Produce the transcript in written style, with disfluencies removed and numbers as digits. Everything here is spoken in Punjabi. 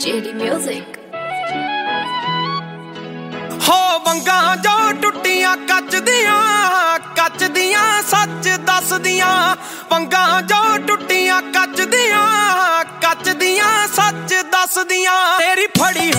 JD Music। ਹੋ ਵੰਗਾਂ ਜੋ ਟੁੱਟੀਆਂ ਕੱਚ ਦੀਆਂ ਸੱਚ ਦੱਸਦੀਆਂ। ਵੰਗਾਂ ਜੋ ਟੁੱਟੀਆਂ ਕੱਚ ਦੀਆਂ ਸੱਚ ਦੱਸਦੀਆਂ। ਤੇਰੀ ਫੜੀ